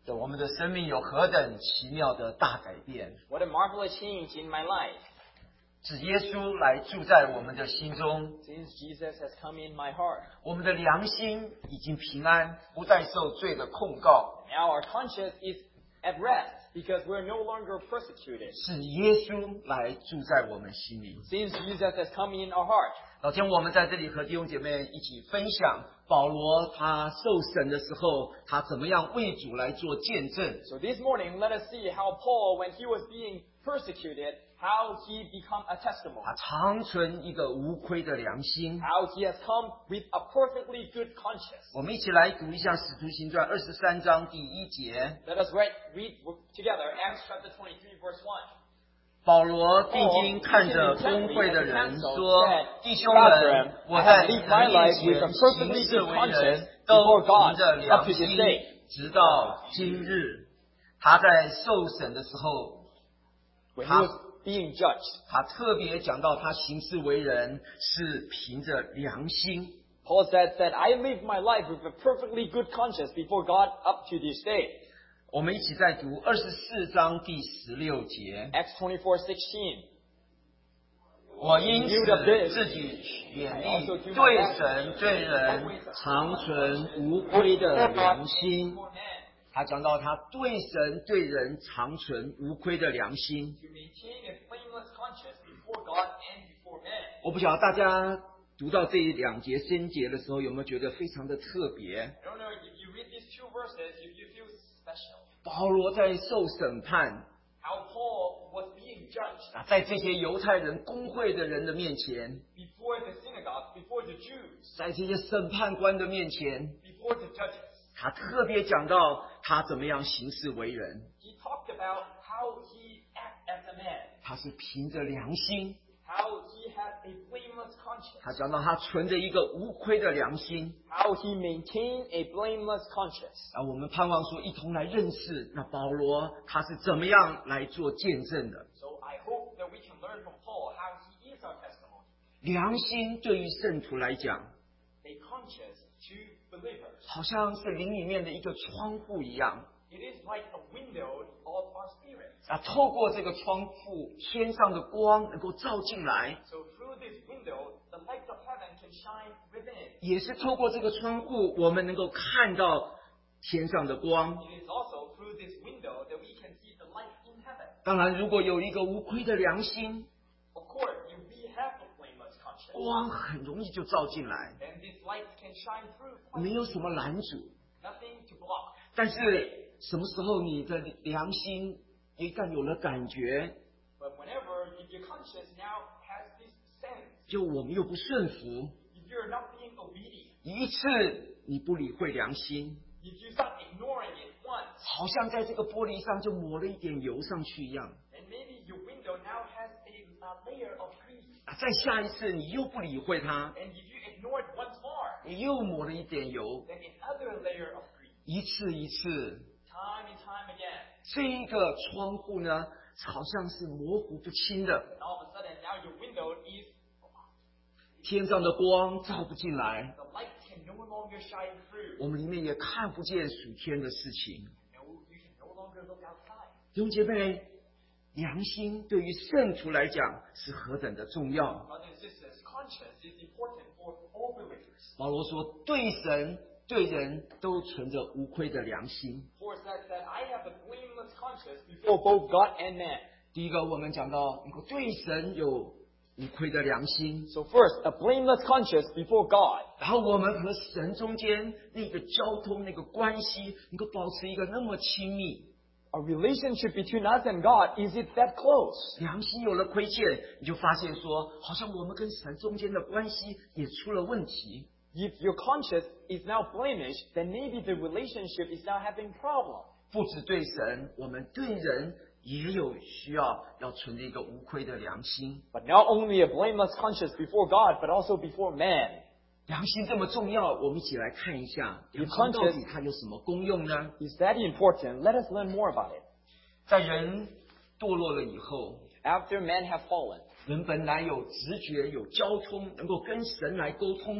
我们的生命有何等奇妙的大改变。 What a marvelous change in my life. 指耶稣来住在我们的心中， Since Jesus has come in my heart. 我们的良心已经平安，不再受罪的控告。 Now our conscience is at rest because we're no longer persecuted. 是耶稣来住在我们心里。 Since Jesus has come in our heart. 老天，我们在这里和弟兄姐妹一起分享保罗他受审的时候，他怎么样为主来做见证。 So this morning, let us see how Paul, when he was being persecuted, how he become a testimony. 他常存一个无亏的良心。 How he has come with a perfectly good conscience. 我们一起来读一下《使徒行传》23章第1节。 Let us read together Acts chapter 23, verse 1. 保罗定睛看着公会的人说：“弟兄们，我在你们面前行事为人，都凭着良心，直到今日。”他在受审的时候， When he was being judged, 他特别讲到他行事为人是凭着良心。 Paul said that I live my life with a perfectly good conscience before God up to this day. 我们一起再读24章第16节。 Acts 24:16. 我因此自己勉励，对神对人常存无亏的良心。他讲到他对神对人常存无亏的良心。 To maintain a blameless conscience before God and before men. 我不晓得大家读到这2节先节的时候，有没有觉得非常的特别？ I don't know if you read these two verses, if you feel special. 保罗在受审判， How Paul was being judged 在这些犹太人公会的人的面前， before the synagogue, before the Jews, 在这些审判官的面前， before the judges. 他特别讲到他怎么样行事为人。 He talked about how he acted as a man, 他是凭着良心， how he had a blameless conscience, 他讲到他存着一个无亏的良心。 how he maintained a blameless conscience. 我们盼望说一同来认识那保罗他是怎么样来做见证的。 So I hope that we can learn from Paul how he is our testimony. 良心对于圣徒来讲， A conscience to believers. 好像是灵里面的一个窗户一样。 It is like a window of our spirit. 透过这个窗户，天上的光能够照进来， So through this window, the light of heaven can shine within. 也是透过这个窗户，我们能够看到天上的光。 It is also through this window that we can see the light in heaven. 当然，如果有一个无亏的良心， Of course, if we have a blameless conscience, 光很容易就照进来， then this light can shine through. quite 没有什么拦阻。 Nothing to block. 但是什么时候你的良心一旦有了感觉， But whenever if your conscience now has this sense, 就我们又不顺服， if you're not being obedient, 一次你不理会良心， if you start ignoring it once, 好像在这个玻璃上就抹了一点油上去一样。 then maybe your window now has a layer of grease. 再下一次你又不理会它， And if you ignore it once more, 你又抹了一点油， then another layer of grease. 一次一次， Time and time again. 这一个窗户呢，好像是模糊不清的， And all of a sudden now your window is, 天上的光照不进来， the light can no longer shine through. 我们里面也看不见属天的事情。 No, you can no longer look outside. 弟兄姐妹，良心对于圣徒来讲是何等的重要。 Brothers and sisters, conscience is important for all believers. 保罗说，对神对人都存着无亏的良心。 Paul says that I have a blameless conscience before both God and man. 第一个，我们讲到能够对神有无亏的良心， So first, a blameless conscience before God. 然后我们和神中间那个交通、那个关系，能够保持一个那么亲密。 A relationship between us and God, is it that close? 良心有了亏欠，你就发现说，好像我们跟神中间的关系也出了问题。 If your conscience is now blemished, then maybe the relationship is now having problem. 不止对神，我们对人也有需要存着一个无亏的良心。 But not only a blameless conscience before God, but also before man. 良心这么重要，我们一起来看一下，良心到底它有什么功用呢？ Is that important? Let us learn more about it. 在人堕落了以后， After men have fallen, 人本来有直觉、有交通，能够跟神来沟通的。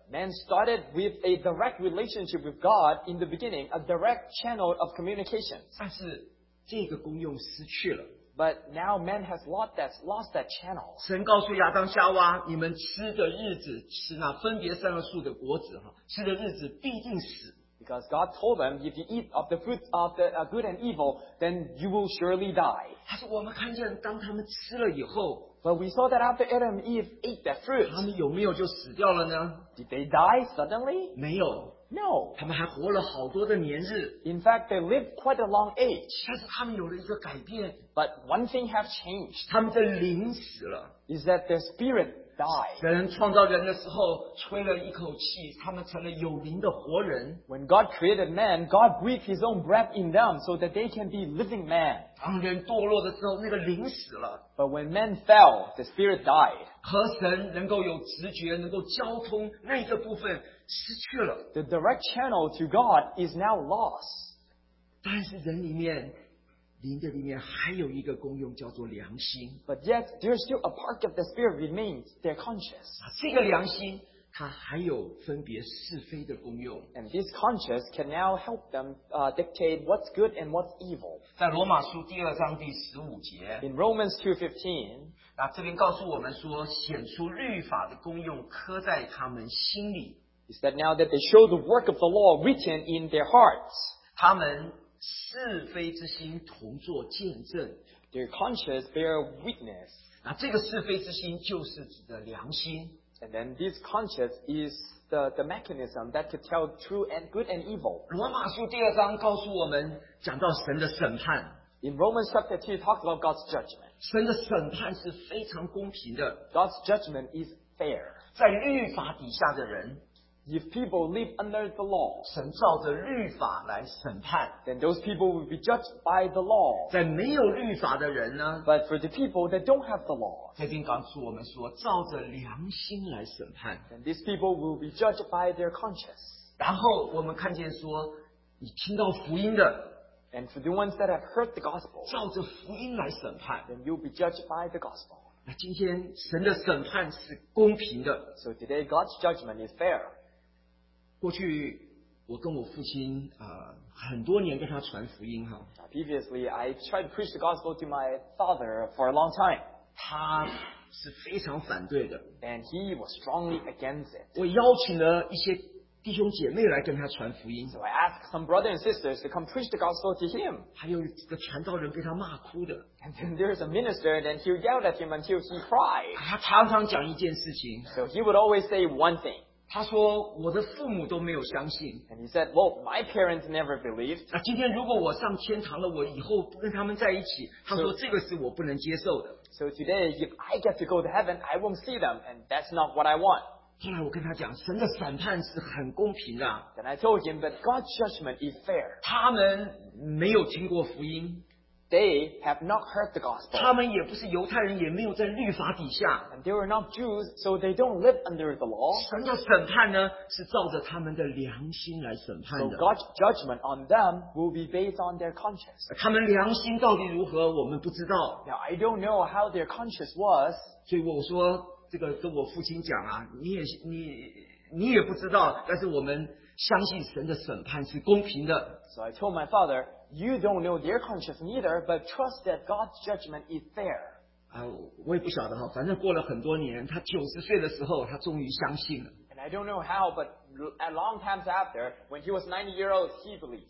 Man started with a direct relationship with God in the beginning, a direct channel of communication. 但是这个功用失去了。 But now man has lost that channel. 神告诉亚当夏娃，你们吃的日子，吃那分别善恶树的果子，吃的日子必定死。 Because God told them, if you eat of the fruit of the good and evil, then you will surely die. 他说我们看见当他们吃了以后， But we saw that after Adam and Eve ate that fruit, 他们有没有就死掉了呢？ did they die suddenly? 没有， No. 他们还活了好多的年日。 In fact, they lived quite a long age. 但是他们有了一个改变， But one thing has changed, 他们的灵死了。 is that their spirit died. 神创造人的时候吹了一口气，他们成了有灵的活人。 When God created man, God breathed His own breath in them so that they can be living man. 当人堕落的时候，那个灵死了， But when man fell, the spirit died. 和神能够有直觉、能够交通那个部分失去了。 The direct channel to God is now lost. 但是人里面，灵的里面还有一个功用，叫做良心。 But yet, there's still a part of the spirit remains, their conscience. 这个良心，它还有分别是非的功用。 And this conscience can now help them dictate what's good and what's evil. 在罗马书第2章第15节， In Romans 2:15, 那这边告诉我们说，显出律法的功用刻在他们心里， is that now that they show the work of the law written in their hearts, 他们是非之心同作见证。 their conscience bear witness. 那这个是非之心就是指的良心。 And then this conscience is the mechanism that could tell true and good and evil. 罗马书第2章告诉我们，讲到神的审判， In Romans chapter 2, it talks about God's judgment. 神的审判是非常公平的。 God's judgment is fair. 在律法底下的人， If people live under the law, 神照着律法来审判； then those people will be judged by the law. 在没有律法的人呢， But for the people that don't have the law, 这边告诉我们说，照着良心来审判。 then these people will be judged by their conscience. 然后我们看见说，你听到福音的， And for the ones that have heard the gospel, 照着福音来审判。 then you'll be judged by the gospel. 那今天神的审判是公平的。 So today, God's judgment is fair. 过去我跟我父亲很多年跟他传福音哈， Previously, I tried to preach the gospel to my father for a long time, 他是非常反对的。 and he was strongly against it. 我邀请了一些弟兄姐妹来跟他传福音， So I asked some brothers and sisters to come preach the gospel to him. 还有这个传道人被他骂哭的。 And then there's a minister, and he yelled at him until he cried. 他常常讲一件事情， So he would always say one thing. 他说我的父母都没有相信。 And he said, well, my parents never believed. 那今天如果我上天堂了，我以后不跟他们在一起，他说这个是我不能接受的。 So today, if I get to go to heaven, I won't see them, and that's not what I want. 后来我跟他讲，神的审判是很公平的， Then I told him that God's judgment is fair. 他们没有听过福音， They have not heard the gospel. 他们也不是犹太人，也没有在律法底下。 And they were not Jews, so they don't live under the law. 神的审判呢，是照着他们的良心来审判 So 的。 God's judgment on them will be based on their conscience. 他们良心到底如何，我们不知道。 Now, I don't know how their conscience was, 所以我说这个跟我父亲讲啊，你也不知道，但是我们相信神的审判是公平的。 so I told my father, you don't know their conscience neither, but trust that God's judgment is fair. 我也不晓得哈，反正过了很多年，他90岁的时候，他终于相信了。 And I don't know how, but a long time after, when he was 90 years old, he believed.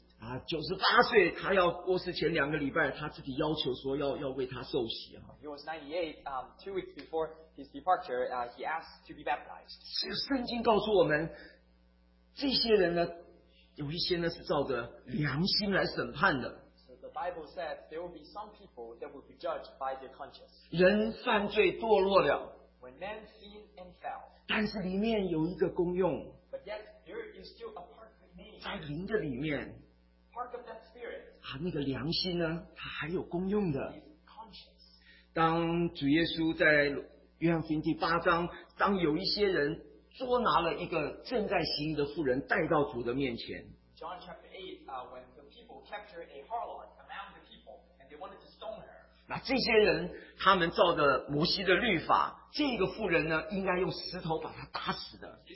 98岁，他要过世前2个礼拜，他自己要求说要为他受洗哈。 He was 98, 2 weeks before his departure, he asked to be baptized. 这个圣经告诉我们，这些人呢，有一些呢是照着良心来审判的。 So the Bible says there will be some people that will be judged by their conscience. 人犯罪堕落了， When men sin and fell, 但是里面有一个功用， but yet there is still a part remaining, 在灵的里面， part of that spirit 那个良心呢，它还有功用的。 is conscience. 当主耶稣在约翰福音第8章，当有一些人捉拿了一个正在行淫的妇人，带到主的面前， John chapter 8, when the people captured a harlot among the people and they wanted to stone her. 那这些人他们照着摩西的律法，这个妇人呢，应该用石头把她打死的。 These people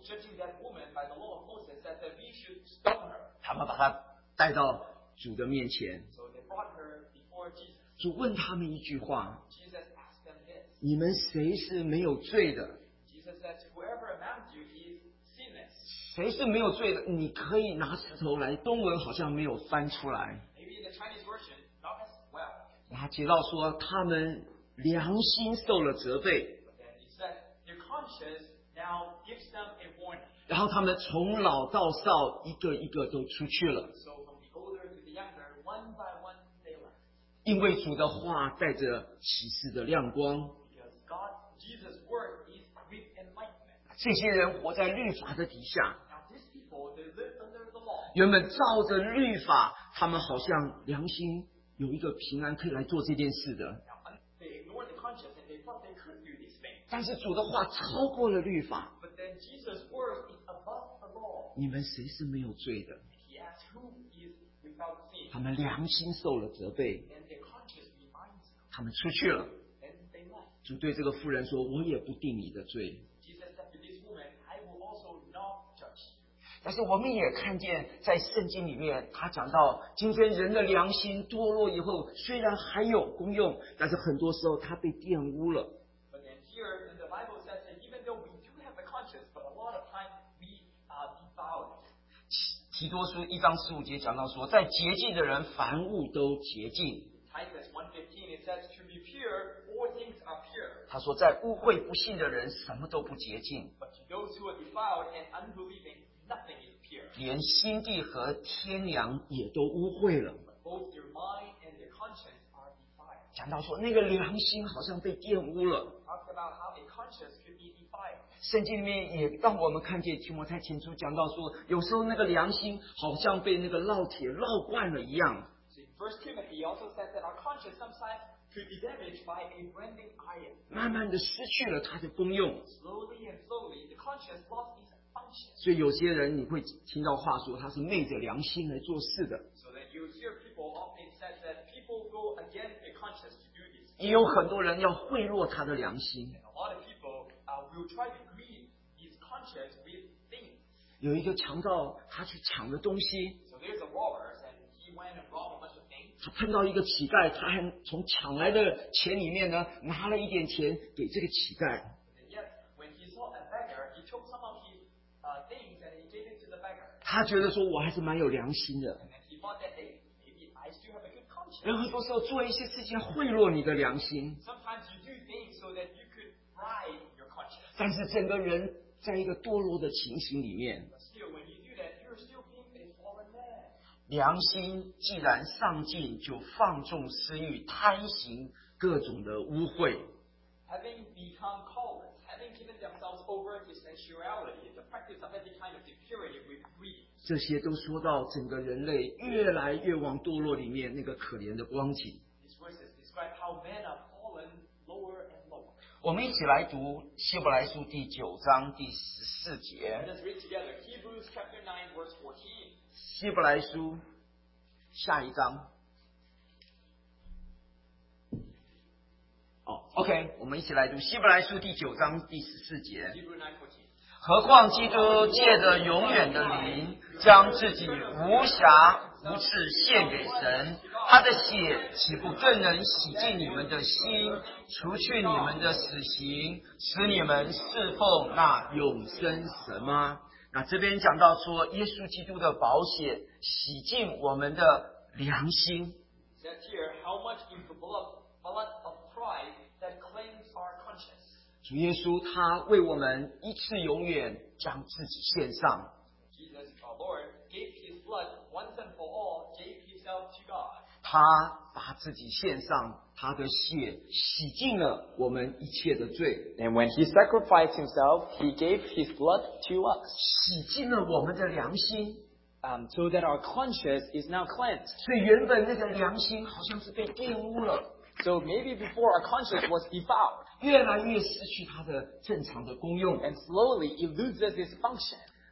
judging that woman by the law of Moses, said that we should stone her. 他们把她带到主的面前， So they brought her before Jesus. 主问他们一句话： Jesus asked them this. 你们谁是没有罪的？ Jesus said, whoever among you is sinless. 谁是没有罪的？你可以拿石头来。中文好像没有翻出来。 Maybe in the Chinese version, not as well. 他提到说，他们良心受了责备， But then he said, their conscience now gives them a warning. 然后他们从老到少一个一个都出去了， So from the older to the younger, one by one they left. 因为主的话带着启示的亮光。 Because Jesus' word is with enlightenment. 这些人活在律法的底下， Now these people, they live under the law. 原本照着律法，他们好像良心有一个平安可以来做这件事的。 Now they ignored the conscience and they thought they could do these things. 但是主的话超过了律法， But then Jesus' word is above the law. 你们谁是没有罪的？ He asked who is without sin. 他们良心受了责备， And their conscience reminds them. 他们出去了。 And they left. 主对这个妇人说：“我也不定你的罪。” Jesus said to this woman, I will also not judge you. 但是我们也看见，在圣经里面，他讲到，今天人的良心堕落以后，虽然还有功用，但是很多时候它被玷污了。 But then here in the Bible says that even though we do have a conscience, but a lot of times we defile it. 提多书1章15节讲到说，在洁净的人，凡物都洁净。 Titus 1:15 it says to be pure, all things are pure. 他说，在污秽不信的人，什么都不洁净， But to those who are defiled and unbelieving, nothing is pure. 连心地和天良也都污秽了。 But both their mind and their conscience are defiled. 讲到说，那个良心好像被玷污了。 Talked about how a conscience could be defiled. 圣经里面也让我们看见提摩太前书讲到说，有时候那个良心好像被那个烙铁烙惯了一样。 So in 1 Timothy he also says that our conscience sometimes could be damaged by a branding iron. 慢慢的失去了它的功用， Slowly and slowly, the conscience lost its function. 所以有些人你会听到话说他是昧着良心来做事的， So that you hear people often said that people go against their conscience to do this. 也有很多人要贿赂他的良心。 And a lot of people will try to greed his conscience with things. 有一个强盗，他去抢了东西， So there's a robber and he went and robbed a bunch of things. 他碰到一个乞丐，他还从抢来的钱里面呢拿了一点钱给这个乞丐。 And yet, when he saw a beggar, he took some of his things and he gave it to the beggar. 他觉得说我还是蛮有良心的。 And then he thought that, hey, maybe I still have a good conscience. 人很多时候做一些事情贿赂你的良心， Sometimes you do things so that you could bribe your conscience. 但是整个人在一个堕落的情形里面， But still, when you do that, you're still being a fallen man. 良心既然上进，就放纵私欲，贪行各种的污秽。 Having become callous, having given themselves over to sensuality, the practice of every kind of impurity with greed. 这些都说到整个人类越来越往堕落里面那个可怜的光景。 These verses describe how men are fallen lower and lower. 我们一起来读希伯来书第9章第14 Let 节。 us read together Hebrews chapter 9, verse 14. 希伯来书下一章。OK， 我们一起来读希伯来书第9章第14节。 Hebrews 9:14. 何况基督借着永远的灵，将自己无瑕无疵献给神，他的血岂不更能洗净你们的心，除去你们的死刑，使你们侍奉那永生神吗？那这边讲到说，耶稣基督的宝血洗净我们的良心。 It says here, how much is the blood of Christ that cleanses our conscience? 主耶稣他为我们一次永远将自己献上， Jesus, our Lord, gave his blood once and for all, gave himself to God. 他把自己献上，他的血洗净了我们一切的罪， And when he sacrificed himself, he gave his blood to us, 洗净了我们的良心。 so that our conscience is now cleansed. 所以原本那个良心好像是被玷污了， So maybe before our conscience was defiled, 越来越失去它的正常的功用。 and slowly it loses its function.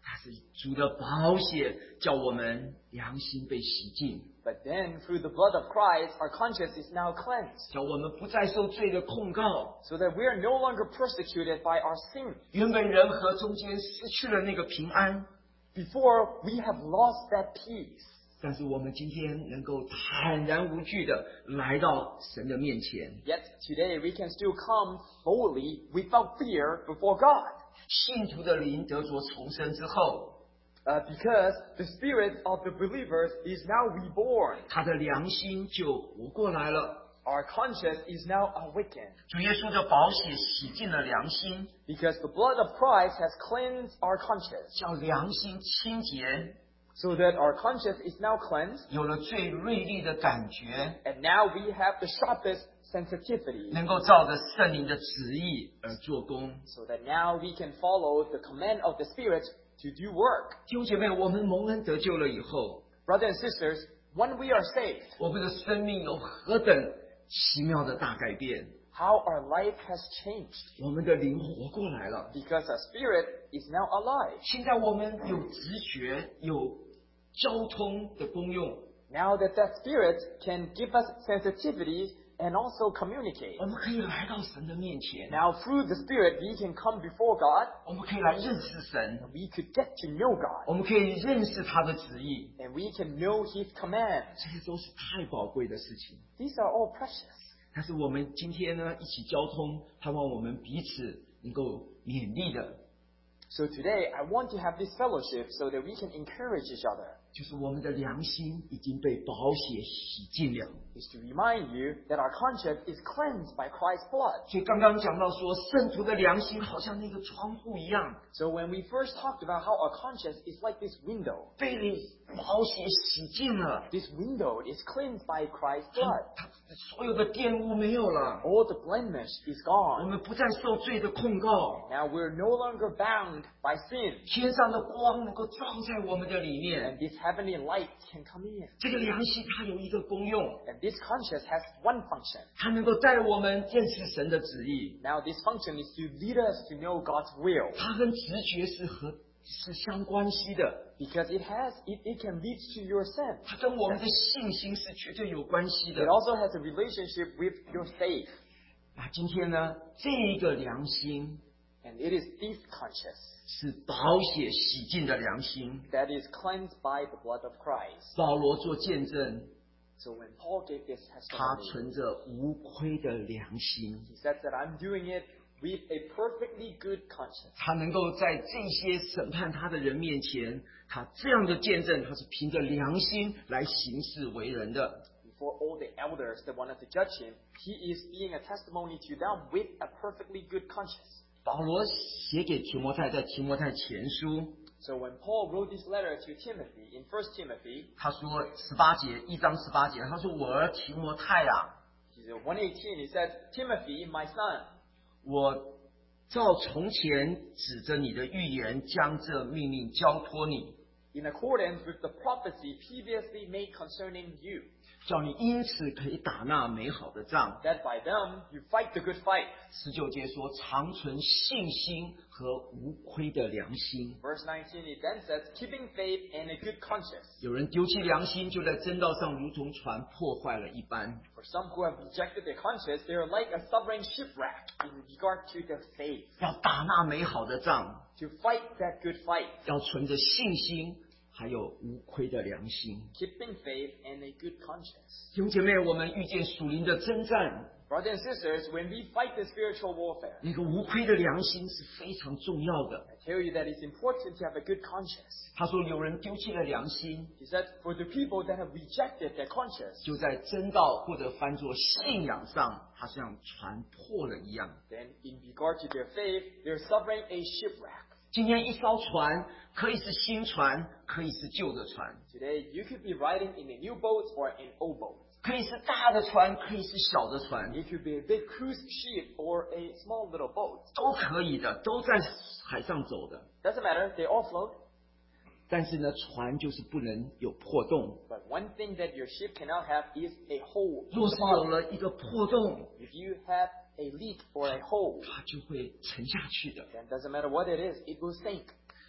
但是主的宝血叫我们良心被洗净， But then, through the blood of Christ, our conscience is now cleansed, 叫我们不再受罪的控告。 so that we are no longer persecuted by our sin. 原本人和中间失去了那个平安， Before, we have lost that peace. 但是我们今天能够坦然无惧的来到神的面前。 Yet today we can still come boldly without fear before God. 信徒的灵得着重生之后， Because the spirit of the believers is now reborn. 他的良心就活过来了。 Our conscience is now awakened. 主耶稣的宝血洗净了良心， Because the blood of Christ has cleansed our conscience. 叫良心清洁， So that our conscience is now cleansed. 有了最锐利的感觉， And now we have the sharpest sensitivity. 能够照着圣灵的旨意而做工。 So that now we can follow the command of the Spirit to do work. 弟兄姐妹，我们蒙恩得救了以后， Brothers and sisters, when we are saved, 我们的生命有何等奇妙的大改变！ how our life has changed. 我们的灵活过来了。 Because our spirit is now alive. 现在我们有直觉，有交通的功用， Now that spirit can give us sensitivity and also communicate. 我们可以来到神的面前， Now through the spirit we can come before God. 我们可以来认识神， We could get to know God. 我们可以认识他的旨意， And we can know His commands. 这些都是太宝贵的事情。 These are all precious. 但是我们今天呢，一起交通，盼望我们彼此能够勉励的， So today I want to have this fellowship so that we can encourage each other. 就是我们的良心已经被宝血洗净了。 Is to remind you that our conscience is cleansed by Christ's blood. 所以刚刚讲到说，圣徒的良心好像那个窗户一样， So when we first talked about how our conscience is like this window, 被宝血洗净了， this window is cleansed by Christ's blood. 它所有的玷污没有了， All the blemish is 我 gone. 们不再受罪的控告， Now we're no longer bound by sin. 天上的光能够照在我们的里 And 面。 this heavenly light can come in. 这个良心它有一个功用， And this conscience has one function. 它能够带我们认识神的旨意， Now this function is to lead us to know God's will. 它跟直觉是相关系的， Because it can lead to your sense. 它跟我们的信心是绝对有关系 It 的。 also has a relationship with your faith. 那今天呢，这一个良心 And it is this conscience 是宝血洗净的良心。 that is cleansed by the blood of Christ. 保罗做见证， So when Paul gave this 他 testimony, 存着无亏的良心， he said that I'm doing it with a perfectly good conscience. 他能够在这些审判他的人面前，他这样的见证，他是凭着良心来行事为人的。 Before all the elders that wanted to judge him, he is being a testimony to them with a perfectly good conscience. 保罗写给提摩太，在提摩太前书， So when Paul wrote this letter to Timothy in 1 Timothy, 他说18节，1章18节，他说：“我儿提摩太啊， he said 118, he said, Timothy, my son, 我照从前指着你的预言，将这命令交托你， in accordance with the prophecy previously made concerning you, 叫你因此可以打那美好的仗。” that by them you fight the good fight. 19节说：“常存信心和无亏的良心。” Verse 19, it then says, keeping faith and a good conscience. 有人丢弃良心，就在真道上如同船破坏了一般。 For some who have rejected their conscience, they are like a stubborn shipwreck in regard to their faith. 要打那美好的仗， To fight that good fight, 要存着信心，还有无亏的良心。 keeping faith and a good conscience. 弟兄姐妹，我们遇见属灵的征战， Brothers and sisters, when we fight the spiritual warfare, 那个无亏的良心是非常重要的。 I tell you that it's important to have a good conscience. 他说，有人丢弃了良心， He said, for the people that have rejected their conscience, 就在真道或者翻作信仰上，他像船破了一样。 then in regard to their faith, they're suffering a shipwreck. 今天一艘船可以是新船，可以是旧的船， Today, you could be riding in a new boat or an old boat. 可以是大的船，可以是小的船， It could be a big cruise ship or a small little boat. 都可以的，都在海上走的。 Doesn't matter, they all float. 但是呢，船就是不能有破洞。 But one thing that your ship cannot have is a hole. 若是有了一个破洞， If you have a leak or a hole, 它就会沉下去的。 then doesn't matter what it is, it will sink.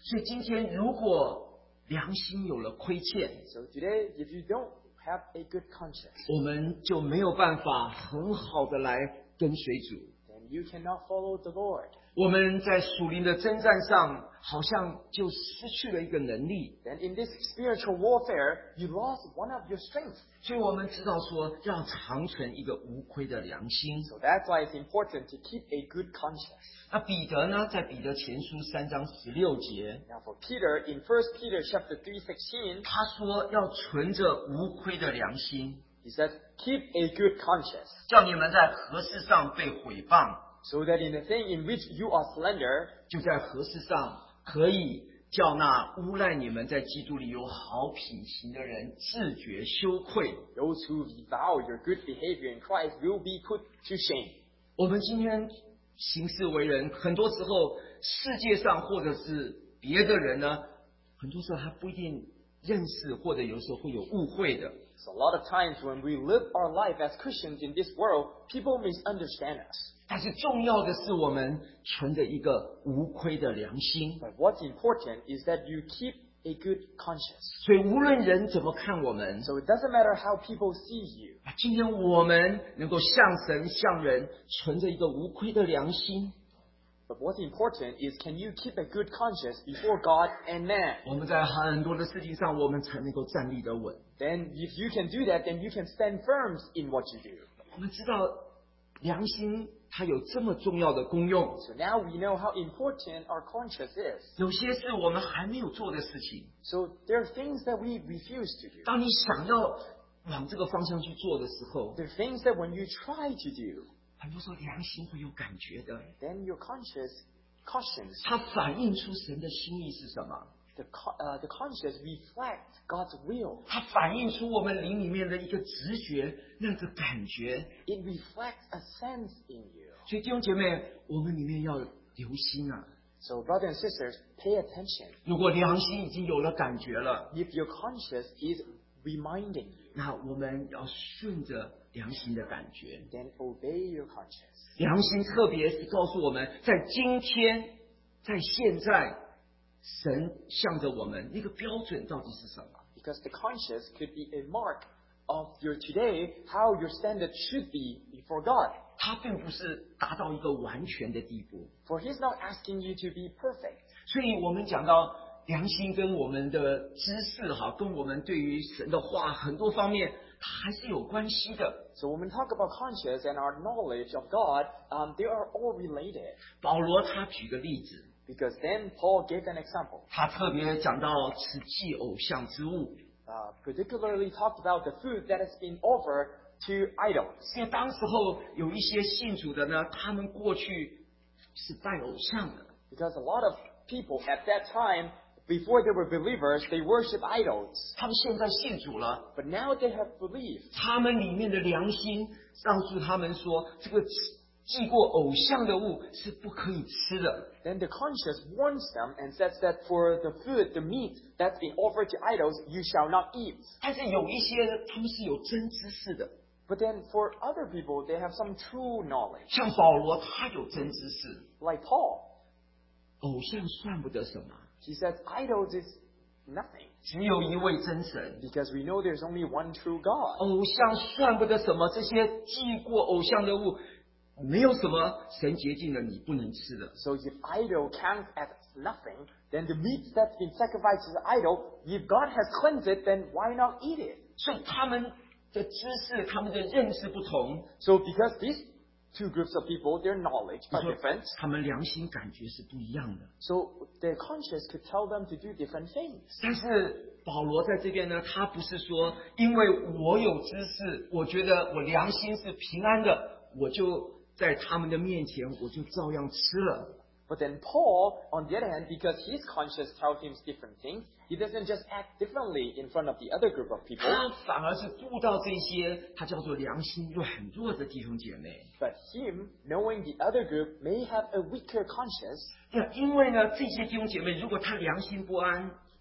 所以今天如果良心有了亏欠， So today, if you don't have a good conscience, 我们就没有办法很好的来跟随主。 then you cannot follow the Lord. 我们在属灵的征战上，好像就失去了一个能力。 Then in this spiritual warfare, you lost one of your strengths. 所以我们知道说，要长存一个无亏的良心。 So that's why it's important to keep a good conscience. 那彼得呢，在彼得前书3章16节， Now for Peter, in 1 Peter chapter 3:16, 他说要存着无亏的良心， he says, keep a good conscience, 叫你们在何事上被毁谤， so that in the thing in which you are slender, 就在何事上可以叫那诬赖你们在基督里有好品行的人自觉羞愧。 those who devour your good behavior in Christ will be put to shame. 我们今天行事为人，很多时候世界上或者是别的人呢，很多时候他不一定认识，或者有时候会有误会的。 So a lot of times when we live our life as Christians in this world, people misunderstand us. 但是重要的是，我们存着一个无亏的良心。 But what's important is that you keep a good conscience. 所以无论人怎么看我们， So it doesn't matter how people see you. 今天我们能够向神向人存着一个无亏的良心。 But what's important is can you keep a good conscience before God and man? 我们在很多的事情上，我们才能够站立得稳。 Then if you can do that, then you can stand firm in what you do. 我们知道良心它有这么重要的功用， So now we know how important our conscience is. 有些是我们还没有做的事情， So there are things that we refuse to do. 当你想要往这个方向去做的时候， There are things that when you try to do, 很多时候良心会有感觉的， then your conscience cautions. 它反映出神的心意是什么， The conscience reflects God's will. 它反映出我们灵里面的一个直觉，那个感觉。 It reflects a sense in you. 所以弟兄姐妹，我们里面要留心啊！ So brothers and sisters, pay attention. 如果良心已经有了感觉了， If your conscience is reminding you, 那我们要顺着良心的感觉。 then obey your conscience. 良心特别是告诉我们，在今天，在现在，神向着我们那个标准到底是什么？ Because the conscience could be a mark of your today, how your standard should be before God. 它并不是达到一个完全的地步。 For He's not asking you to be perfect. 所以我们讲到良心跟我们的知识跟我们对于神的话很多方面，它还是有关系的。 So when we talk about conscience and our knowledge of God, they are all related. 保罗他举个例子， Because then Paul gave an example, 他特别讲到吃祭偶像之物， particularly talked about the food that has been offered to idols. 因为当时候有一些信主的呢，他们过去是拜偶像的， Because a lot of people at that time, before they were believers, they worship idols. 他们现在信主了， But now they have believed. 他们里面的良心告诉他们说，这个祭过偶像的物是不可以吃的。 Then the conscience warns them and says that for the food, the meat that's been offered to idols, you shall not eat. 但是有一些他们是有真知识的， But then for other people, they have some true knowledge. 像保罗他有真知识， Like Paul, 偶像算不得什么， he says idols is nothing. 只有一位真神。 Because we know there's only one true God. 偶像算不得什么，这些祭过偶像的物，没有什么神洁净了你不能吃的。 So if idol counts as nothing, then the meat that's been sacrificed to the idol, if God has cleansed it, then why not eat it? 所以他们的知识、他们的认识不同， So because these two groups of people, their knowledge 就 are 说 different, 他们良心感觉是不一样的。 so their conscience could tell them to do different things. 但是保罗在这边呢，他不是说因为我有知识，我觉得我良心是平安的，我就在他们的面前我就照样吃了。 But then Paul, on the other hand, because his conscience tells him different things, he doesn't just act differently in front of the other group of people, 他反而是顾到这些他叫做良心软弱的弟兄姐妹。 but him, knowing the other group may have a weaker conscience, 因为呢，这些弟兄姐妹如果他良心不安，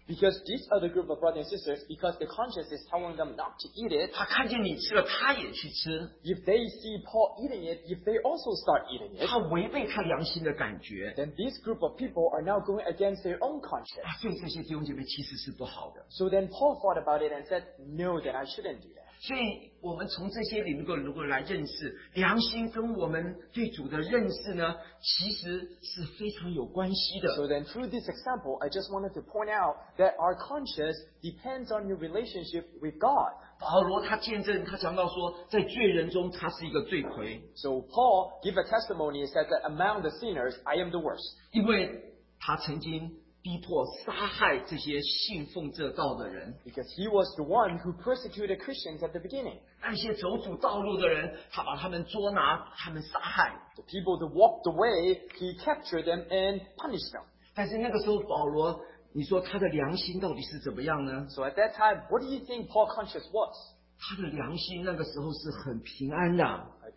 Because this other group of brothers and sisters, because the conscience is telling them not to eat it, 他看见你吃了，他也去吃， if they see Paul eating it, if they also start eating it, 他违背他良心的感觉。 then this group of people are now going against their own conscience. 所以这些弟兄姐妹其实是不好的。 So then Paul thought about it and said, no, that I shouldn't do that. 所以我们从这些里如果来认识良心，跟我们对主的认识呢，其实是非常有关系的。 So then through this example, I just wanted to point out that our conscience depends on your relationship with God. 保罗他见证，他讲到说，在罪人中他是一个罪魁， So Paul gave a testimony and said that among the sinners, I am the worst. 因为他曾经逼迫杀害这些信奉这道的人， Because he was the one who persecuted Christians at the beginning. 那些走主道路的人，他把他们捉拿，把他们杀害。 The people that walked away, he captured them and punished them. 但是那个时候保罗，你说他的良心到底是怎么样呢？ So at that time, what do you think Paul's conscience was? 他的良心那个时候是很平安的，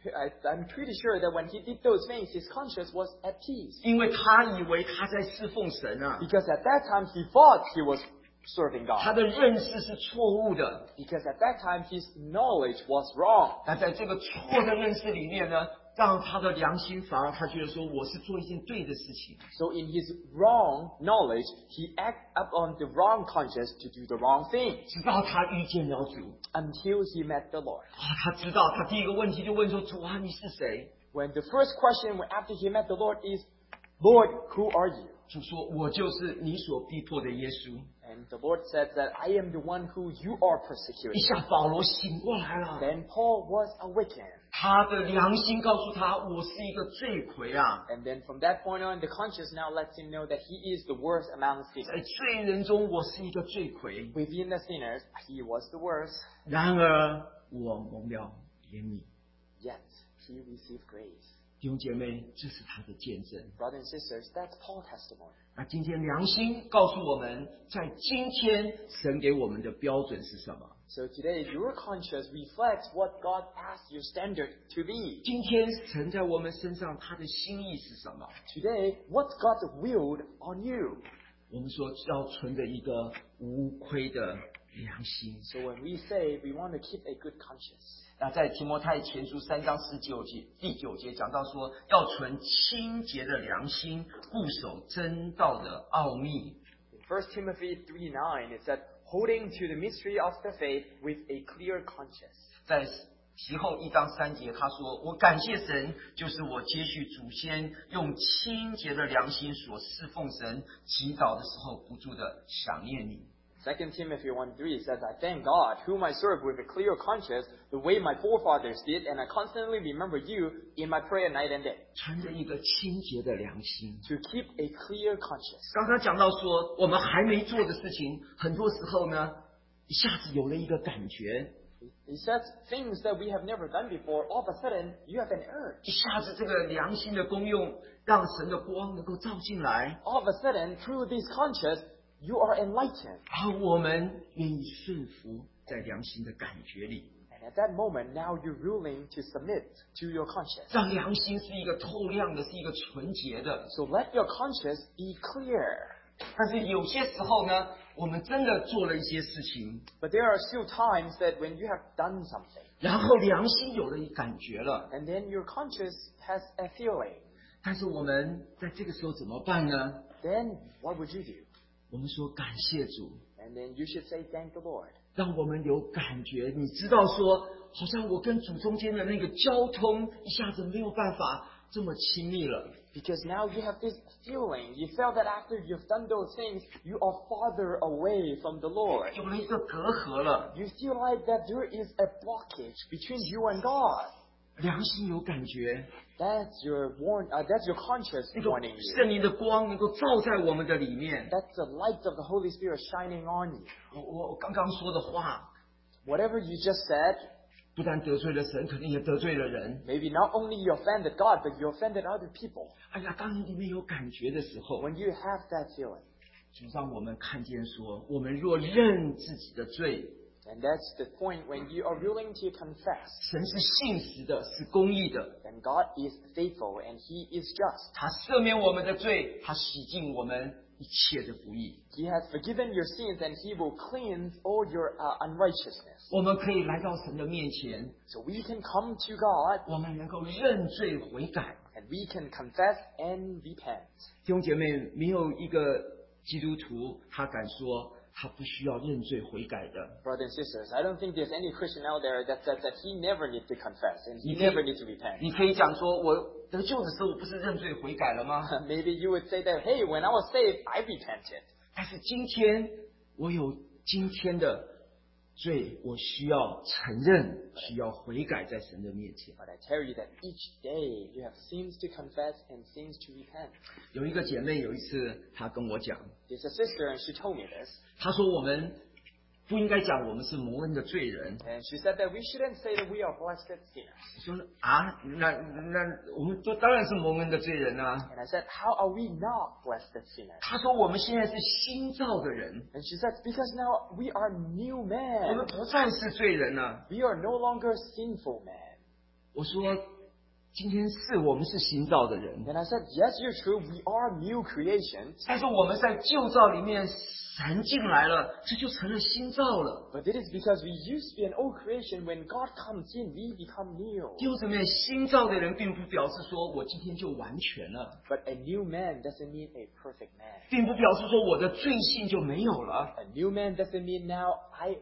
I'm pretty sure that when he did those things, his conscience was at peace. 因为他以为他在侍奉神啊， Because at that time, he thought he was serving 他 God. 的认识是错误的。 Because at that time, his knowledge was wrong. 那在这个错的认识里面呢，让他的良心反而他觉得说我是做一件对的事情。 So in his wrong knowledge, he acted upon the wrong conscience to do the wrong thing 直到他遇见了主， until he met the Lord. 他知道他第一个问题就问说：“主啊，你是谁 When the first question after he met the Lord is, Lord, who are you?？” 主说：“我就是你所逼迫的耶稣。 And the Lord said that I am the one who you are ” 一 persecuting. 下保罗醒过来了， Then Paul was awakened. 他的良心告诉他：“我是一个罪魁啊， And then from that point on, the conscience now lets him know that he is the worst among 在 sinners. 罪人中我是一个罪魁。 Within the sinners, he was the worst. 然而我蒙了怜悯。” Yet, he received grace. 弟兄姐妹，这是他的见证。 Brothers and sisters, that's Paul's testimony. 那今天良心告诉我们，在今天神给我们的标准是什么？ So today, your conscience reflects what God asked your standard to be. 今天神在我们身上他的心意是什么？ Today, what God willed on you. 我们说要存着一个无愧的良心。 So when we say we want to keep a good conscience, 那在提摩太前书3章19节第9节讲到说，要存清洁的良心，固守真道的奥秘。 in 1 Timothy 3:9, it said, holding to the mystery of the faith with a clear conscience. 在其后1章3节，他说：“我感谢神，就是我接续祖先用清洁的良心所侍奉神，祈祷的时候不住的想念你。” 2 Timothy 1:3 says, I thank God, whom I serve with a clear conscience, the way my forefathers did, and I constantly remember you in my prayer night and day. 存着一个清洁的良心。 To keep a clear conscience. 刚刚讲到说，我们还没做的事情，很多时候呢，一下子有了一个感觉， He says things that we have never done before, all of a sudden, you have an urge. 一下子这个良心的功用，让神的光能够照进来， All of a sudden, through this conscience, you are enlightened. 而我们愿意顺服在良心的感觉里， And at that moment, now you're willing to submit to your conscience. 让良心是一个透亮的，是一个纯洁的。 So let your conscience be clear. 但是有些时候呢，我们真的做了一些事情， But there are still times that when you have done something, 然后良心有了一感觉了， and then your conscience has a feeling, 但是我们在这个时候怎么办呢？ then what would you do? 我们说感谢主， And then you should say, thank the Lord. 让我们有感觉。你知道说，好像我跟主中间的那个交通一下子没有办法这么亲密了。 Because now you have this feeling. You felt that after you've done those things, you are farther away from the Lord. 有了一个隔阂了， You feel like that there is a blockage between you and God. 良心有感觉， That's your conscience 那个 warning you. 圣灵的光能够照在我们的里面。 That's the light of the Holy Spirit shining on you. 我刚刚说的话， Whatever you just said, 不但得罪了神，肯定也得罪了人。 maybe not only you offended God, but you offended other people. 哎呀，当你里面有感觉的时候， When you have that feeling. 主让我们看见说，我们若认自己的罪， And that's the point when you are willing to confess. 神是信实的，是公义的， Then God is faithful and He is just. 他赦免我们的罪，他洗净我们一切的不义。 He has forgiven your sins and He will cleanse all your unrighteousness. 我们可以来到神的面前， So we can come to God 我们能够认罪悔改。 and we can confess and repent. 弟兄姐妹，没有一个基督徒他敢说他不需要认罪悔改的。 Brothers and sisters, I don't think there's any Christian out there that says that he never needs to confess and he never needs to repent. 你可以讲说，我得救的时候，我不是认罪悔改了吗？ Maybe you would say that, hey, when I was saved, I repented. 但是今天我有今天的罪，我需要承认，需要悔改在神的面前。 But I tell you that each day you have sins to confess and sins to repent. 有一个姐妹有一次她跟我讲， There's a sister and she told me this. 她说我们不应该讲我们是蒙恩的罪人。 And she said that we shouldn't say that we are blessed sinners. 我说啊，那我们都当然是蒙恩的罪人啊。 And I said, how are we not blessed sinners? 她说我们现在是新造的人， And she said, because now we are new 我们 men. 不再是罪人了。 We are no longer sinful men. 我说今天是我们是新造的人， And I said, yes, you're true. We are new creations. 但是我们在旧造里面神进来了，这就成了新造了。 But it is because we used to be an old creation. When God comes in, we become new. 弟兄姊妹，新造的人并不表示说我今天就完全了， But a new man doesn't mean a perfect man. 并不表示说我的罪性就没有了。 A new man doesn't mean now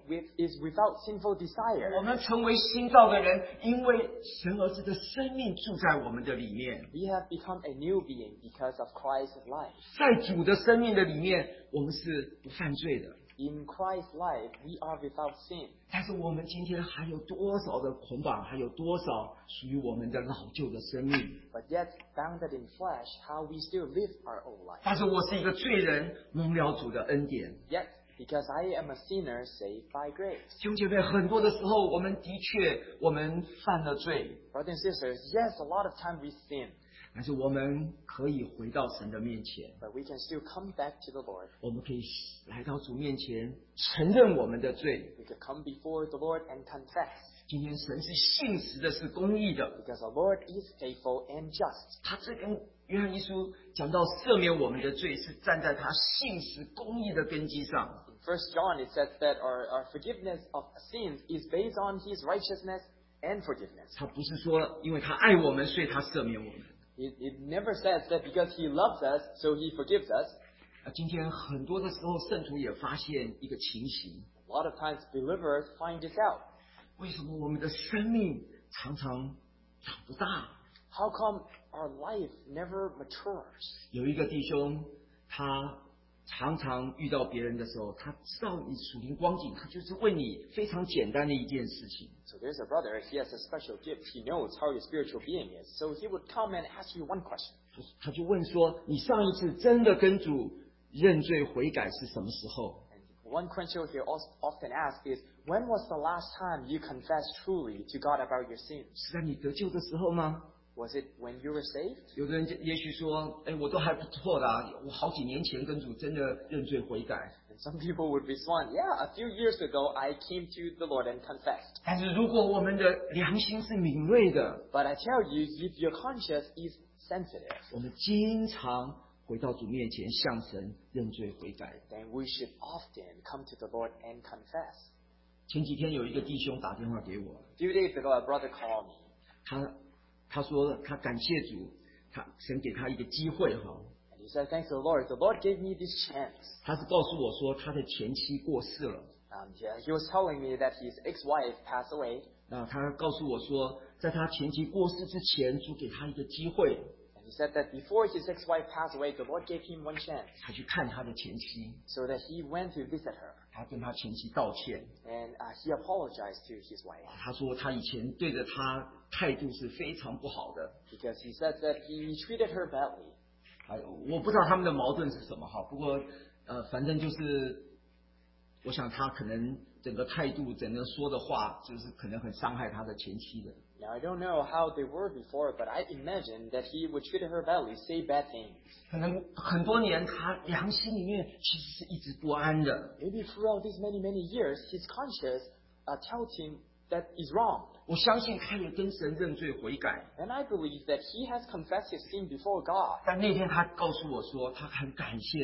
is without sinful 我 desire. 们成为新造的人，因为神儿子的生命住在我们的里面， We have become a new being because of Christ's life. 在主的生命的里面，我们是不犯罪的。 In Christ's life, we are without sin. 但是我们今天还有多少的捆绑，还有多少属于我们的老旧的生命？ But yet, bounded in flesh, how we still live our old life. 但是我是一个罪人，蒙了主的恩典。 Yet, because I am a sinner saved by grace. 弟兄姐妹，很多的时候，我们的确我们犯了罪， Brothers and sisters, yes, a lot of time we sin. 但是我们可以回到神的面前， But we can still come back to the Lord. 我们可以来到主面前，承认我们的罪。 We can come before the Lord and confess. 今天神是信实的，是公义的。 Because the Lord is faithful and just. 他这跟约翰一书讲到赦免我们的罪，是站在他信实公义的根基上。 In 1 John, it says that our forgiveness of sins is based on His righteousness and forgiveness. 他不是说因为他爱我们，所以他赦免我们。 It never says that because He loves us, so He forgives us. 今天很多的时候，圣徒也发现一个情形： A lot of times believers find this out. 为什么我们的生命常常长不大？ How come our life never matures? 有一个弟兄，他常常遇到别人的时候，他知道你属灵光景，他就是问你非常简单的一件事情。 So there's a brother, he has a special gift. He knows how your spiritual being is. So he would come and ask you one question. 他就问说：“你上一次真的跟主认罪悔改是什么时候 And one question he often asks is, when was the last time you confessed truly to God about your sins? 是在你得救的时候吗？” Was it when you were saved? 有的人也许说：“哎，我都还不错的啊，我好几年前跟主真的认罪悔改。” And some people would respond, yeah, a few years ago I came to the Lord and confessed. 但是如果我们的良心是敏锐的， But I tell you, if your conscience is sensitive, 我们经常回到主面前向神认罪悔改。 then we should often come to the Lord and confess. 前几天有一个弟兄打电话给我， A few days ago, a brother called me. 他说他感谢主，神给他一个机会哈。 And he said, thanks to the Lord. The Lord gave me this chance. 他是告诉我说他的前妻过世了。 He was telling me that his ex-wife passed away. 那他告诉我说，在他前妻过世之前，主给他一个机会， And he said that before his ex-wife passed away, the Lord gave him one chance. 他去看他的前妻， So that he went to visit her. 他跟他前妻道歉。 And he apologized to his wife. 他说他以前对着他态度是非常不好的。 Because he said that he treated her badly. 我不知道他们的矛盾是什么哈，不过反正就是我想他可能整个态度、整个说的话，就是可能很伤害他的前妻的。 Now, I don't know how they were before, but I imagine that he would treat her badly, say bad things. 可能很多年，他良心里面其实是一直不安的。 Maybe throughout these many years, his conscience tells him that is wrong. 我相信他也跟神认罪悔改， And I believe that he has confessed his sin before God. 但那天他告诉我说，他很感谢主。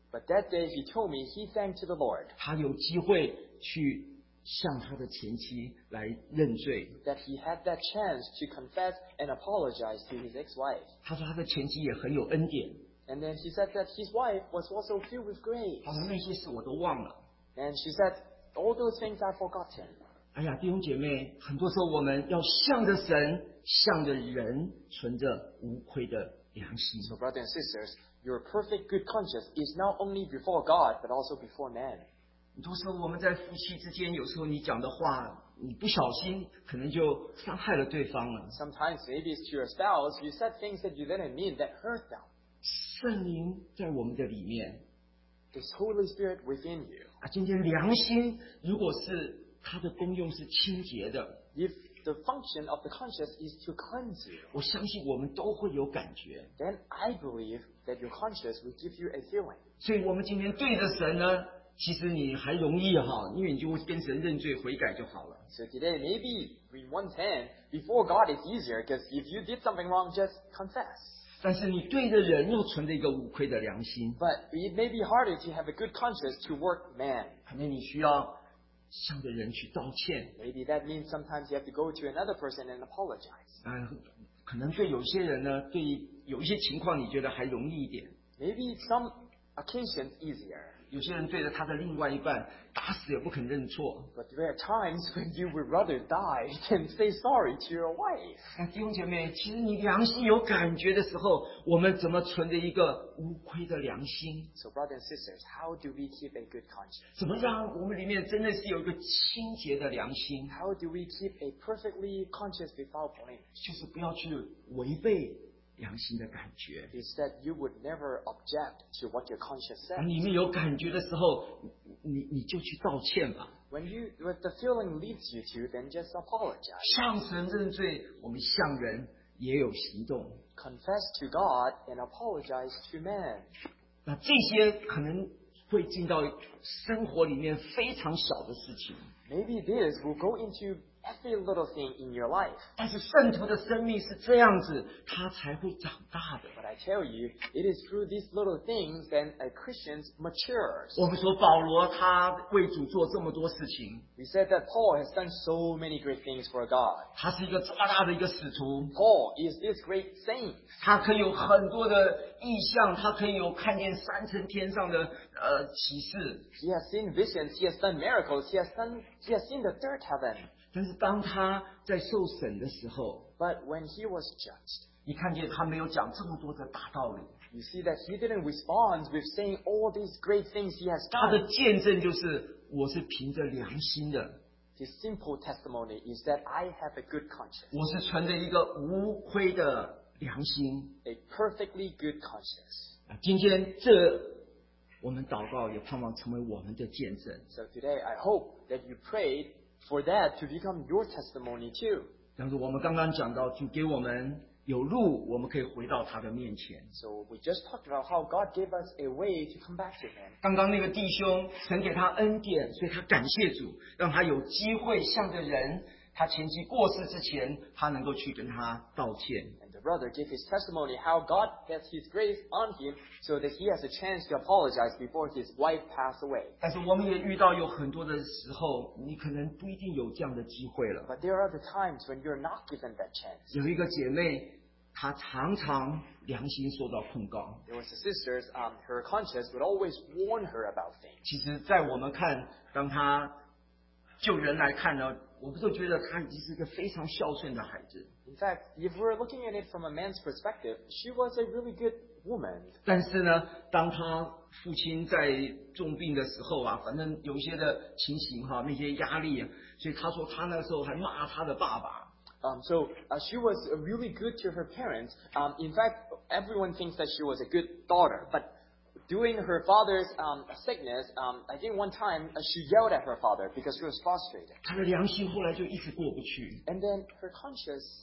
But that day he told me he thanked to the Lord 他有机会去向他的前妻来认罪。 that he had that chance to confess and apologize to his ex-wife. 他说他的前妻也很有恩典， And then he said that his wife was also filled with grace. 他说那些事我都忘了。 And she said, all those things I've forgotten. 哎呀，弟兄姐妹，很多时候我们要向着神，向着人，存着无愧的良心。 So brothers and sisters, your perfect good conscience is not only before God, but also before man. 很多时候我们在夫妻之间，有时候你讲的话，你不小心可能就伤害了对方了。 Sometimes maybe it's to your spouse, you said things that you didn't mean that hurt them. 圣灵在我们的里面 This Holy Spirit within you. 啊，今天良心如果是它的功用是清洁的， If the function of the conscience is to cleanse you, 我相信我们都会有感觉。 then I believe that your conscience will give you a feeling. 所以我们今天对着神呢，其实你还容易哈，因为你就会跟神认罪悔改就好了。 So today, maybe in one hand, before God it's easier, because if you did something wrong, just confess. 但是你对着人又存着一个无愧的良心， But it may be harder to have a good conscience toward man. 可能你需要向着人去道歉。 Maybe that means sometimes you have to go to another person and apologize. 可能对有些人呢，对有一些情况你觉得还容易一点， Maybe some occasions easier. 有些人对着他的另外一半打死也不肯认错。 But there are times when you would rather die than say sorry to your wife. 那弟兄姐妹，其实你良心有感觉的时候，我们怎么存着一个无愧的良心？ So brothers and sisters, how do we keep a good conscience? 怎么让我们里面真的是有一个清洁的良心？ How do we keep a perfectly conscious without blame? 就是不要去违背良心的感觉。 Is that you would never object to what your conscience 当 says. 里面有感觉的时候，你就去道歉吧， When the feeling leads you to, then just apologize. 向神认罪，我们向人也有行动。 Confess to God and apologize to man. 那这些可能会进到生活里面非常小的事情， Maybe this will go into every little thing in your life. 但是圣徒的生命是这样子，他才会长大的。 But I tell you, it is through these little things that a Christian matures. 我们说保罗他为主做这么多事情， We said that Paul has done so many great things for God. 他是一个这么大的一个使徒， Paul is this great saint. 他可以有很多的意象，他可以有看见三层天上的启示。 He has seen visions. He has done miracles. He has seen the third heaven. 但是当他在受审的时候， But when he was judged, 你看见他没有讲这么多的大道理， you see that he didn't respond with saying all these great things he has 他的 done. 见证就是我是凭着良心的， His simple testimony is that I have a good conscience, 我是存着一个无愧的良心。 a perfectly good conscience. 今天我们祷告也盼望成为我们的见证。 So today, I hope that you prayed for that to become your testimony too. 但是我们刚刚讲到，主给我们有路，我们可以回到他的面前。 So we just talked about how God gave us a way to come back to Him. 刚刚那个弟兄，神给他恩典，所以他感谢主，让他有机会向着人，他前妻过世之前，他能够去跟他道歉。 And the brother gave his testimony how God has His grace on him so that he has a chance to apologize before his wife passed away. 但是我们也遇到有很多的时候，你可能不一定有这样的机会了。 But there are the times when you're not given that chance. 有一个姐妹，她常常良心受到控告。 There was a sister, her conscience would always warn her about things. 其实，在我们看，当她就人来看呢，我们都觉得她已经是一个非常孝顺的孩子。 In fact, if we're looking at it from a man's perspective, she was a really good woman. 但是呢，当她父亲在重病的时候啊，反正有一些的情形哈，那些压力，所以她说她那时候还骂她的爸爸。 So she was really good to her parents. In fact, everyone thinks that she was a good daughter. But during her father's sickness, I think one time she yelled at her father because she was frustrated. 她的良心后来就一直过不去， And then her conscience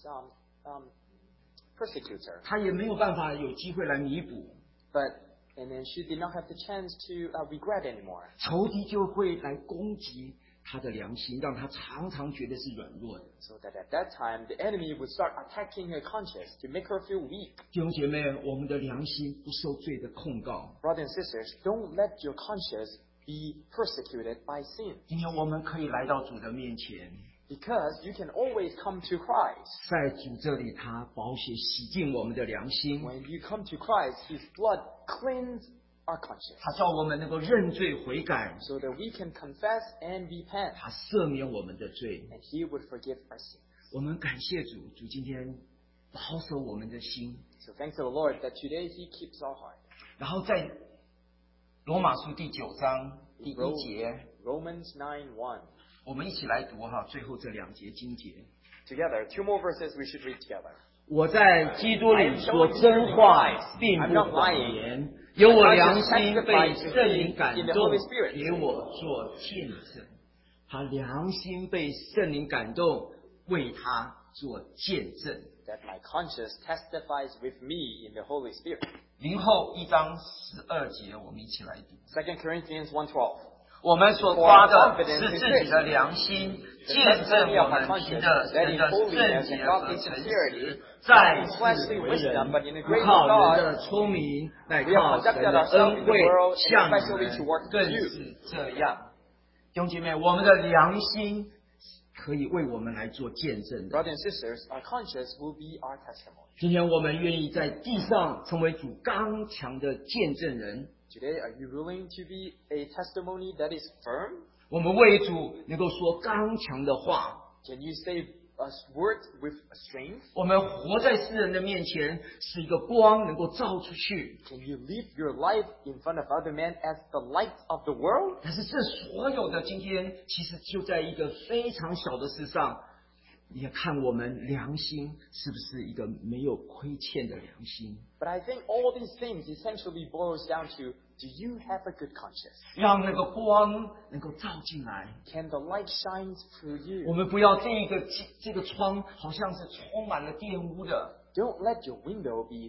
persecutes her. 她也没有办法有机会来弥补， And then she did not have the chance to regret anymore. 仇敌就会来攻击他的良心，让他常常觉得是软弱的。 So that at that time, the enemy would start attacking her conscience to make her feel weak. 弟兄姐妹，我们的良心不受罪的控告。 Brothers and sisters, don't let your conscience be persecuted by sin. 今天我们可以来到主的面前， Because you can always come to Christ. 在主这里，他宝血洗净我们的良心， When you come to Christ, His blood cleanses our conscience. 他叫我们能够认罪悔改， So that we can confess and repent. 他赦免我们的罪。 And He would forgive our sins. 我们感谢主，主今天保守我们的心。 So thanks to the Lord that today He keeps our heart. 然后在罗马书第9章第1节， Romans 9:1. 我们一起来读最后这2节经节。 Together, 2 more verses we should read together. 我在基督里说真话，并不谎言，有我良心被圣灵感动，给我做见证。他良心被圣灵感动，为他做见证。 That my conscience testifies with me in the Holy Spirit. 林后1章12节，我们一起来读。 2 Corinthians 1:12. 我们所夸的是自己的良心，见证我们凭着神的圣洁和诚实，在世为人，不靠人的聪明，乃靠神的恩惠向你们，更是这样。弟兄姐妹，我们的良心可以为我们来做见证的。 Brothers and sisters, our conscience will be our testimony. 今天我们愿意在地上成为主刚强的见证人。 Today, are you willing to be a testimony that is firm? 我们为主能够说刚强的话。 Can you say a word with strength? 我们活在世人的面前，是一个光能够照出去。 Can you live your life in front of other men as the light of the world? 但是这所有的今天，其实就在一个非常小的事上，也看我们良心是不是一个没有亏欠的良心。 But I think all these things essentially boils down to, do you have a good conscience? 让那个光能够照进来。 Can the light shine through 我 you? 们不要这个窗好像是充满了玷污的， Don't let your window be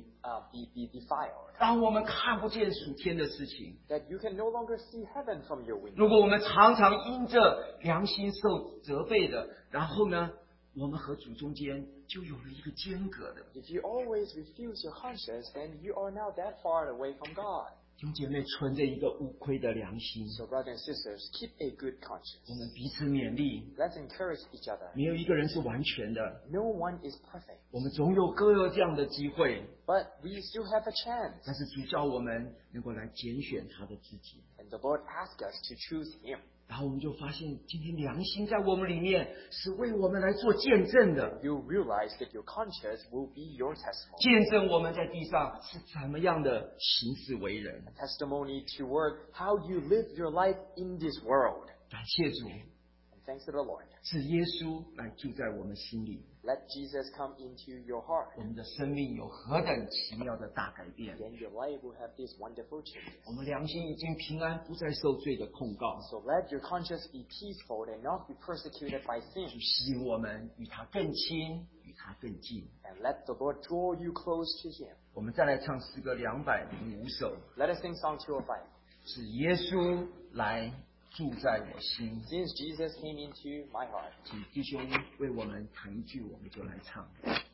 defiled. 让我们看不见属天的事情。 That you can no longer see heaven from your window. 如果我们常常因着良心受责备的，然后呢，我们和主中间就有了一个间隔的。 If you always refuse your conscience, then you are now that far away from God. 弟兄姐妹，存着一个无亏的良心， So brothers and sisters, keep a good conscience. 我们彼此勉励。 Let's encourage each other. 没有一个人是完全的， No one is perfect, 我们总有各有这样的机会。 but we still have a chance. 但是主叫我们能够来拣选他的自己， And the Lord asks us to choose Him. 然后我们就发现，今天良心在我们里面是为我们来做见证的， You realize that your conscience will be your testimony. 见证我们在地上是怎么样的行事为人。 Testimony toward how you live your life in this world. 感谢主， And thanks to the Lord. 是耶稣来住在我们心里， Let Jesus come into your heart. 我们的生命有何等奇妙的大改变。 Then your life will have these wonderful changes. 我们良心已经平安，不再受罪的控告， So let your conscience be peaceful and not be persecuted by 就 sin. 吸引我们与他更亲，与他更近。 And let the Lord draw you close to Him. 我们再来唱诗歌205首， Let us sing Song 205. 是耶稣来住在我心。 Since Jesus came into my heart. 请弟兄为我们弹一句，我们就来唱。